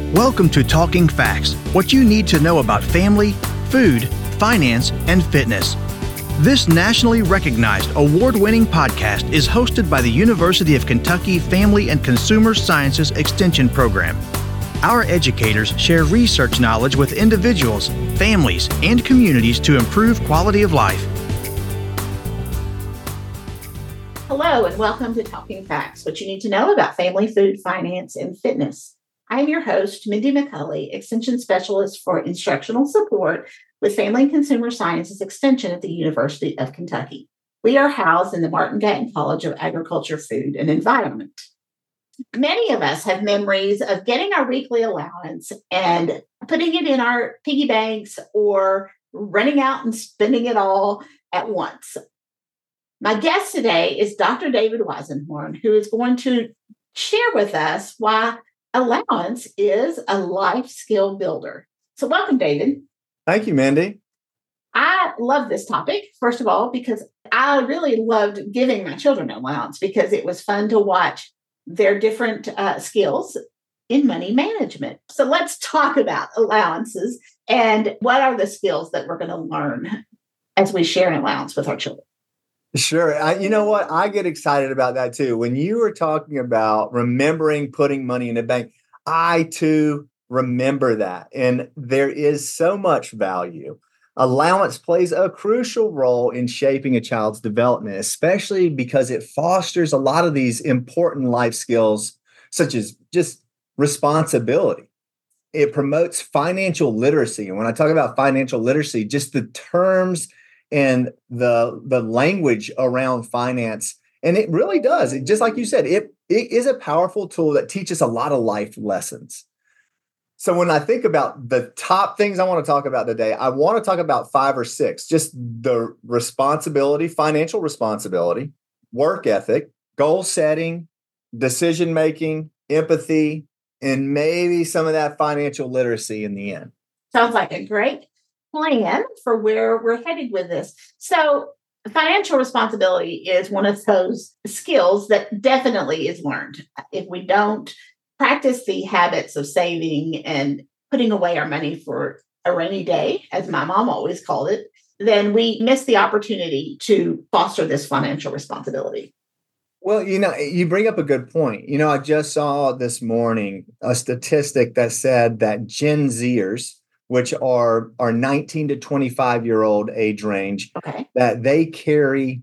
Welcome to Talking Facts, what you need to know about family, food, finance, and fitness. This nationally recognized award-winning podcast is hosted by the University of Kentucky Family and Consumer Sciences Extension Program. Our educators share research knowledge with individuals, families, and communities to improve quality of life. Hello, and welcome to Talking Facts, what you need to know about family, food, finance, and fitness. I am your host, Mindy McCulley, Extension Specialist for Instructional Support with Family and Consumer Sciences Extension at the University of Kentucky. We are housed in the Martin Gatton College of Agriculture, Food, and Environment. Many of us have memories of getting our weekly allowance and putting it in our piggy banks or running out and spending it all at once. My guest today is Dr. David Weisenhorn, who is going to share with us why allowance is a life skill builder. So welcome, David. Thank you, Mandy. I love this topic, first of all, because I really loved giving my children allowance because it was fun to watch their different skills in money management. So let's talk about allowances and what are the skills that we're going to learn as we share an allowance with our children. Sure. You know what? I get excited about that too. When you were talking about remembering putting money in the bank, I too remember that. And there is so much value. Allowance plays a crucial role in shaping a child's development, especially because it fosters a lot of these important life skills, such as just responsibility. It promotes financial literacy. And when I talk about financial literacy, just the terms and the language around finance. And it really does. It, just like you said, it is a powerful tool that teaches a lot of life lessons. So when I think about the top things I want to talk about today, I want to talk about 5 or 6, just the responsibility, financial responsibility, work ethic, goal setting, decision-making, empathy, and maybe some of that financial literacy in the end. Sounds like a great plan for where we're headed with this. So financial responsibility is one of those skills that definitely is learned. If we don't practice the habits of saving and putting away our money for a rainy day, as my mom always called it, then we miss the opportunity to foster this financial responsibility. Well, you bring up a good point. I just saw this morning a statistic that said that Gen Zers, which are 19 to 25-year-old age range, okay, that they carry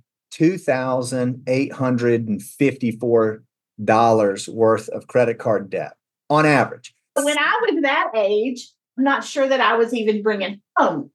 $2,854 worth of credit card debt on average. When I was that age, I'm not sure that I was even bringing home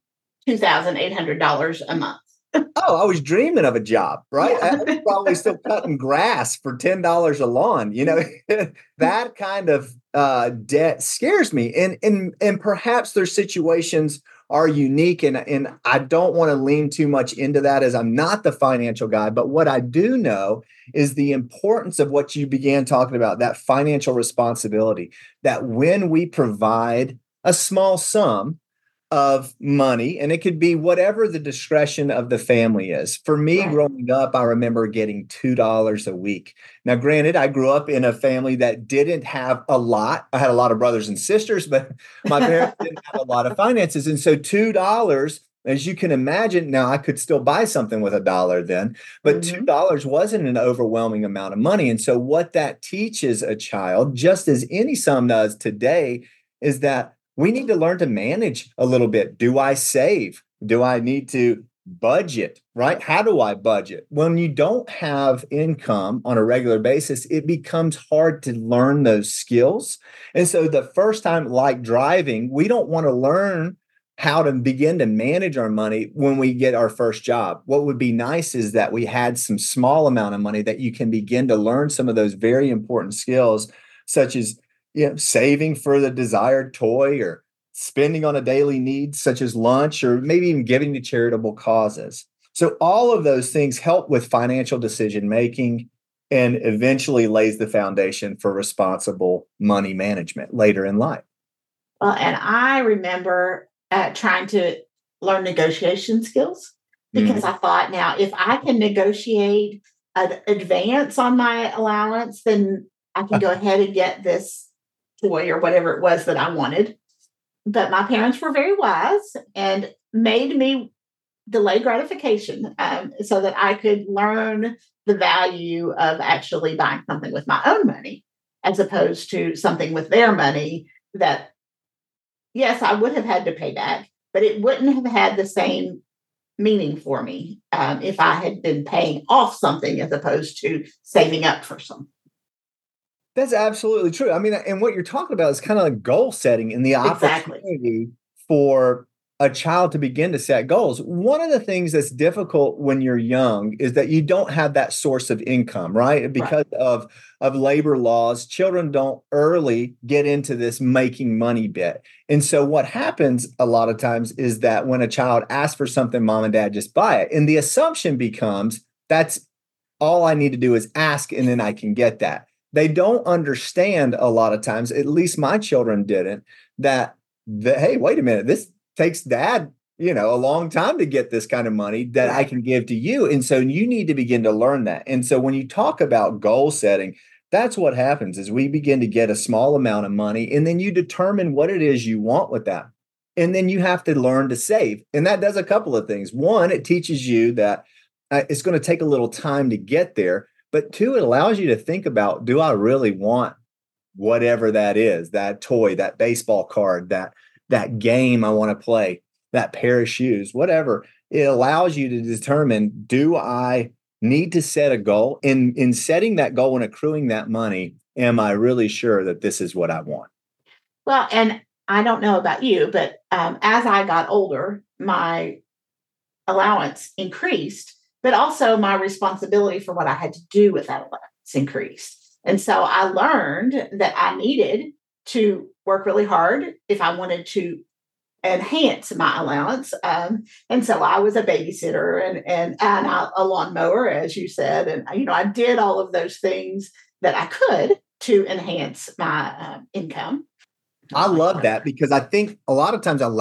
$2,800 a month. Oh, I was dreaming of a job, right? Yeah. I was probably still cutting grass for $10 a lawn. That kind of debt scares me. And perhaps their situations are unique. And I don't want to lean too much into that as I'm not the financial guy. But what I do know is the importance of what you began talking about, that financial responsibility, that when we provide a small sum of money, and it could be whatever the discretion of the family is. For me, growing up, I remember getting $2 a week. Now, granted, I grew up in a family that didn't have a lot. I had a lot of brothers and sisters, but my parents didn't have a lot of finances. And so $2, as you can imagine, now I could still buy something with $1 then, but $2 wasn't an overwhelming amount of money. And so what that teaches a child, just as any sum does today, is that we need to learn to manage a little bit. Do I save? Do I need to budget, right? How do I budget? When you don't have income on a regular basis, it becomes hard to learn those skills. And so the first time, like driving, we don't want to learn how to begin to manage our money when we get our first job. What would be nice is that we had some small amount of money that you can begin to learn some of those very important skills, such as saving for the desired toy or spending on a daily need such as lunch or maybe even giving to charitable causes. So all of those things help with financial decision making and eventually lays the foundation for responsible money management later in life. Well, and I remember trying to learn negotiation skills because I thought, now, if I can negotiate an advance on my allowance, then I can go ahead and get this toy or whatever it was that I wanted. But my parents were very wise and made me delay gratification so that I could learn the value of actually buying something with my own money as opposed to something with their money that, yes, I would have had to pay back, but it wouldn't have had the same meaning for me if I had been paying off something as opposed to saving up for something. That's absolutely true. I mean, and what you're talking about is kind of like goal setting and the opportunity for a child to begin to set goals. One of the things that's difficult when you're young is that you don't have that source of income, right? Because of labor laws, children don't early get into this making money bit. And so what happens a lot of times is that when a child asks for something, mom and dad just buy it. And the assumption becomes that's all I need to do is ask and then I can get that. They don't understand a lot of times, at least my children didn't, that hey, wait a minute, this takes dad, a long time to get this kind of money that I can give to you. And so you need to begin to learn that. And so when you talk about goal setting, that's what happens is we begin to get a small amount of money and then you determine what it is you want with that. And then you have to learn to save. And that does a couple of things. One, it teaches you that it's going to take a little time to get there. But two, it allows you to think about, do I really want whatever that is, that toy, that baseball card, that game I want to play, that pair of shoes, whatever. It allows you to determine, do I need to set a goal? In setting that goal and accruing that money, am I really sure that this is what I want? Well, and I don't know about you, but as I got older, my allowance increased, but also my responsibility for what I had to do with that allowance increased. And so I learned that I needed to work really hard if I wanted to enhance my allowance. And so I was a babysitter and a lawnmower, as you said. And, I did all of those things that I could to enhance my income. I love that because I think a lot of times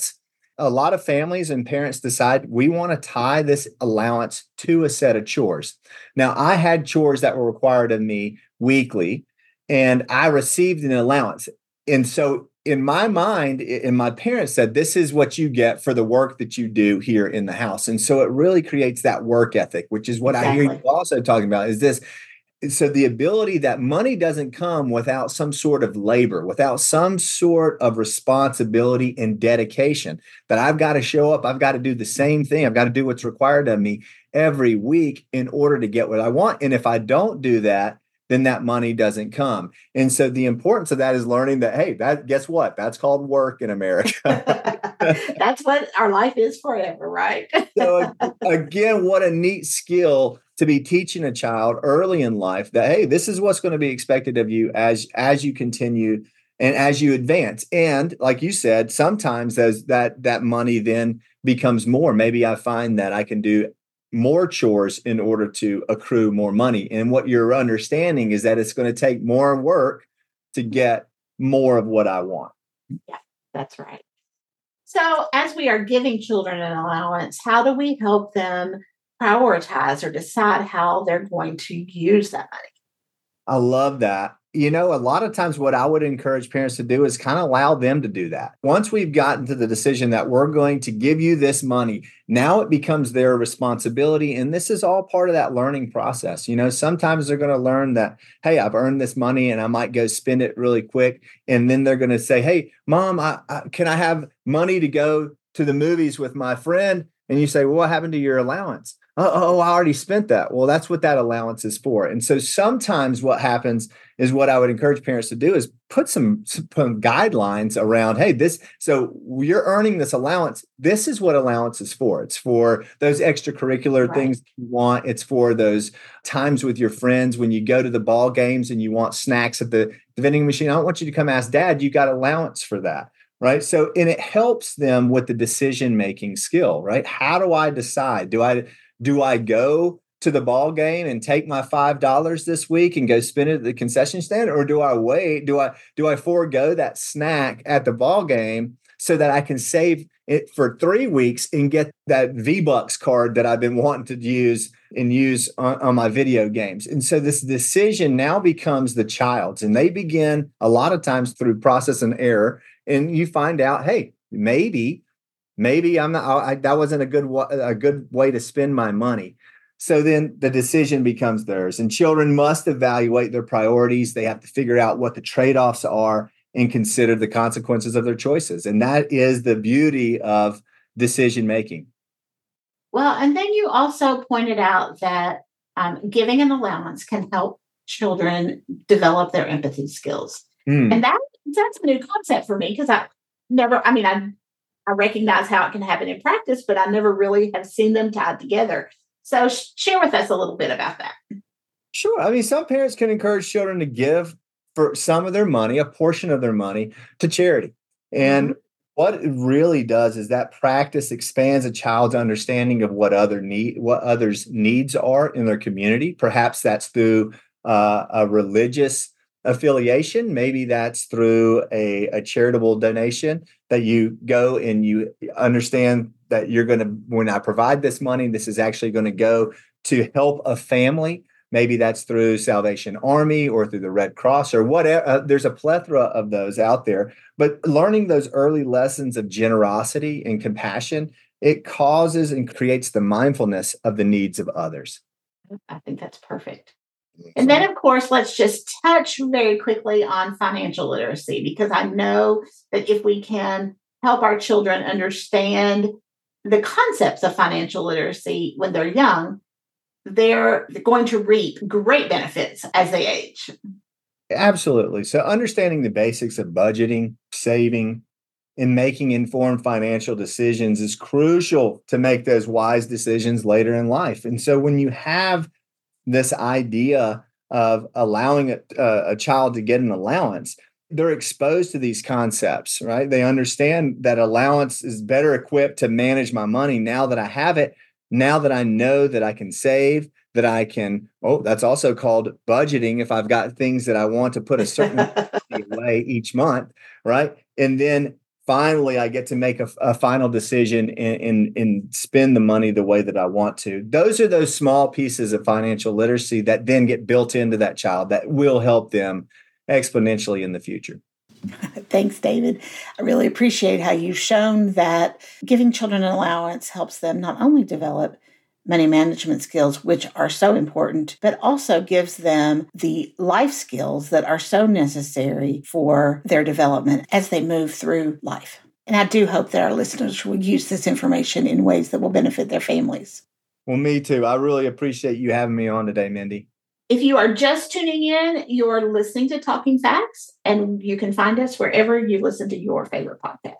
a lot of families and parents decide we want to tie this allowance to a set of chores. Now, I had chores that were required of me weekly, and I received an allowance. And so in my mind, and my parents said, this is what you get for the work that you do here in the house. And so it really creates that work ethic, which is what I hear you also talking about is this. So the ability that money doesn't come without some sort of labor, without some sort of responsibility and dedication, that I've got to show up. I've got to do the same thing. I've got to do what's required of me every week in order to get what I want. And if I don't do that, then that money doesn't come. And so the importance of that is learning that, hey, guess what? That's called work in America. That's what our life is forever, right? So again, what a neat skill to be teaching a child early in life that, hey, this is what's going to be expected of you as you continue and as you advance. And like you said, sometimes that money then becomes more. Maybe I find that I can do more chores in order to accrue more money. And what you're understanding is that it's going to take more work to get more of what I want. Yeah, that's right. So as we are giving children an allowance, how do we help them prioritize or decide how they're going to use that money? I love that. A lot of times what I would encourage parents to do is kind of allow them to do that. Once we've gotten to the decision that we're going to give you this money, now it becomes their responsibility. And this is all part of that learning process. Sometimes they're going to learn that, hey, I've earned this money and I might go spend it really quick. And then they're going to say, hey, mom, can I have money to go to the movies with my friend? And you say, well, what happened to your allowance? Oh, I already spent that. Well, that's what that allowance is for. And so sometimes what happens is what I would encourage parents to do is put some guidelines around, hey, so you're earning this allowance. This is what allowance is for. It's for those extracurricular things you want. It's for those times with your friends when you go to the ball games and you want snacks at the vending machine. I don't want you to come ask dad, you got allowance for that. Right. So, and it helps them with the decision-making skill, right? How do I decide? Do I go to the ball game and take my $5 this week and go spend it at the concession stand? Or do I wait? Do I forego that snack at the ball game so that I can save it for 3 weeks and get that V-Bucks card that I've been wanting to use and use on my video games. And so this decision now becomes the child's, and they begin a lot of times through process and error. And you find out, hey, maybe I'm not, that wasn't a good way to spend my money. So then the decision becomes theirs, and children must evaluate their priorities. They have to figure out what the trade-offs are and consider the consequences of their choices. And that is the beauty of decision making. Well, and then you also pointed out that giving an allowance can help children develop their empathy skills. And that's a new concept for me, because I recognize how it can happen in practice, but I never really have seen them tied together. So share with us a little bit about that. Sure. I mean, some parents can encourage children to give for some of their money, a portion of their money, to charity. And what it really does is that practice expands a child's understanding of what others' needs are in their community. Perhaps that's through a religious affiliation. Maybe that's through a charitable donation that you go and you understand that when I provide this money, this is actually going to go to help a family. Maybe that's through Salvation Army or through the Red Cross or whatever. There's a plethora of those out there. But learning those early lessons of generosity and compassion, it causes and creates the mindfulness of the needs of others. I think that's perfect. And then, of course, let's just touch very quickly on financial literacy, because I know that if we can help our children understand the concepts of financial literacy when they're young, they're going to reap great benefits as they age. Absolutely. So understanding the basics of budgeting, saving, and making informed financial decisions is crucial to make those wise decisions later in life. And so when you have this idea of allowing a child to get an allowance, they're exposed to these concepts, right? They understand that allowance is better equipped to manage my money now that I have it, now that I know that I can save, that I can, that's also called budgeting if I've got things that I want to put a certain away each month, right? And then finally, I get to make a final decision and spend the money the way that I want to. Those are those small pieces of financial literacy that then get built into that child that will help them exponentially in the future. Thanks, David. I really appreciate how you've shown that giving children an allowance helps them not only develop money management skills, which are so important, but also gives them the life skills that are so necessary for their development as they move through life. And I do hope that our listeners will use this information in ways that will benefit their families. Well, me too. I really appreciate you having me on today, Mindy. If you are just tuning in, you're listening to Talking Facts, and you can find us wherever you listen to your favorite podcast.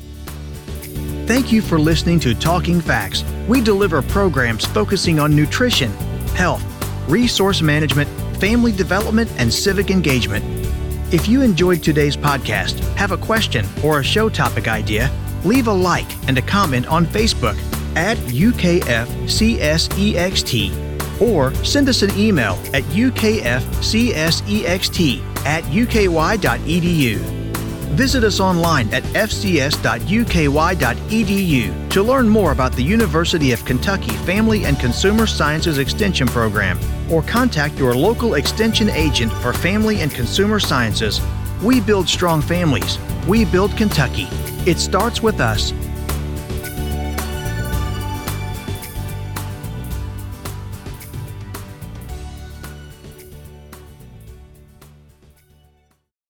Thank you for listening to Talking Facts. We deliver programs focusing on nutrition, health, resource management, family development, and civic engagement. If you enjoyed today's podcast, have a question or a show topic idea, leave a like and a comment on Facebook at UKFCSEXT, or send us an email at ukfcsext@uky.edu. Visit us online at fcs.uky.edu to learn more about the University of Kentucky Family and Consumer Sciences Extension Program, or contact your local extension agent for Family and Consumer Sciences. We build strong families. We build Kentucky. It starts with us.